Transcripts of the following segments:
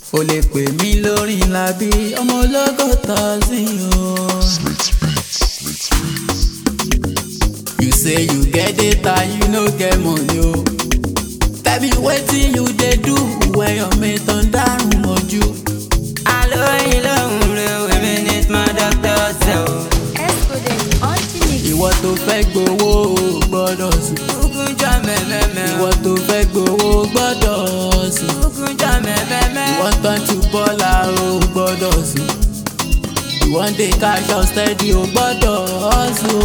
O lè pè mí lórí Lábí ọmọ ológo tọ́sìn o. You say you get data, you no get money o. Tell me wetin you dey do when your mate turn dárùn mọ́jú. Alóyin lóhùn rẹ̀ o, èmi ní small doctor ṣe o. Ìwọ tó fẹ́ gbowó o gbọ́dọ̀ sùn. Ogun jọ mẹ́mẹ́mẹ́ o. Ìwọ tó fẹ́ gbowó gbọ́dọ̀ sùn. Ogun jọ mẹ́mẹ́mẹ́. Ìwọ tán tu bọ́lá o gbọ́dọ̀ sùn. Ìwọ ń dey cash out steady o gbọ́dọ̀ sùn.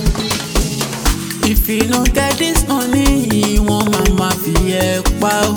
If you no get this money, wọ́n máa fi ẹ pa o.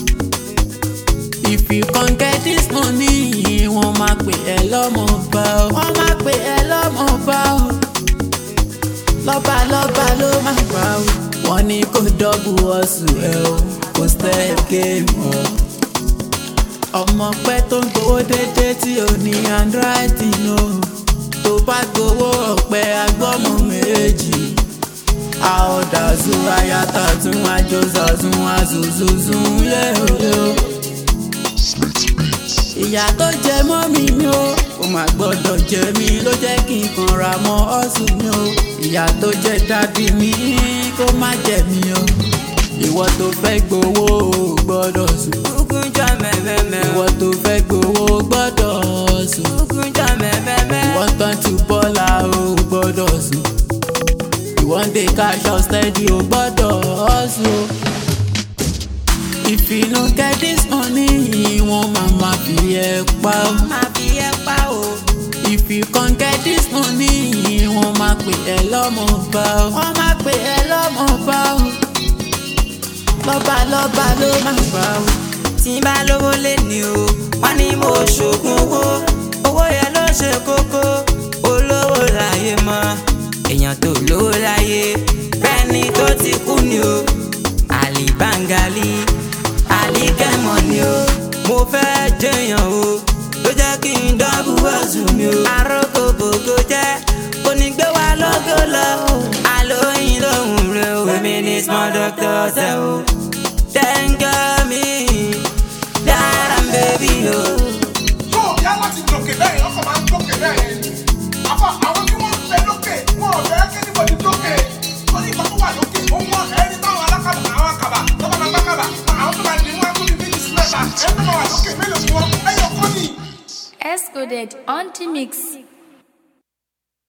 If you can't get this money, wọ́n máa pè ẹ́ lọ́mọ bá o. Wọ́n máa pè ẹ́ lọ́mọ bá o. Lọ́ba lọ́ba ló máa gbà o. Wọ́n ní kó dọ́bù ọ̀sùn ẹ o, kó step game o. Ọmọ pẹ́ tó ń gbowó dédé tí ò ní handwriting o. Tó bá gbowó ọ̀pẹ agbọ́mọ méjì. Àọ̀dàzú ayata tún àjọsà tún àzùzùzùn yẹ́ọ̀yọ́. Ìyà tó jẹ mọ́ mi ni o, kò má gbọ́dọ̀ jẹ mí ló jẹ́ kí n kanra mọ́ ọ̀sùn mi o. Ìyà tó jẹ dádì mi kó má jẹ mí o. Ìwọ tó fẹ́ gbowó o gbọ́dọ̀ sùn. Ogun jọ mẹ́mẹ́mẹ́ o. Ìwọ tó fẹ́ gbowó gbọ́dọ̀ sùn. Ogun jọ mẹ́mẹ́mẹ́. Ìwọ tán tu bọ́lá o gbọ́dọ̀ sùn. Ìwọ ń dey cash out steady o gbọ́dọ̀ sùn. If you no get this money, wọ́n máa fi ẹ pa o. Máa fi ẹ pa o. If you can't get this money, wọ́n máa pè ẹ́ lọ́mọ bá o. Wọ́n máa pè ẹ́ lọ́mọ bá o. Lọ́ba lọ́ba ló máa gbà o. Tí n bá lówó lé ní o, wọ́n ní mo ṣògùn owó. Owó yẹn ló ṣe kókó. Olówó láyé mọ́, èèyàn tó lówó láyé. Bẹ́ẹ̀ni tó ti kú ni o. Àlì Bàǹgálì, àlì kẹ́mọ̀ ni o. Mo fẹ́ jẹyàn o, ló jẹ́ kí n dọ́bù ọ̀sùn mi o. Àròkò bògò jẹ́, kò ní gbé wa lógo lọ o. Alóyin lóhùn rẹ̀ o, èmi ní small doctor ṣe o. Thank me, dáram baby o. Yóò yá láti gòkè bẹ́ẹ̀ ọkọ̀ máa ń gòkè bẹ́ẹ̀. Àfọ àwọn tí wọ́n ń fẹ́ lókè, wọn ò fẹ́ kí níbọ̀dì lókè. Torí ìgbà tó wà lókè, òun wọn ẹni táwọn alákàbà àwọn àkàbà tó bá máa bá kàbà. Àwọn tó máa di wọn kú ní méjì sí mẹ́ta. Ẹni tó máa wà lókè mélòó ni wọ́n? Ẹyọ kọ́ ni. Escoded on the mix.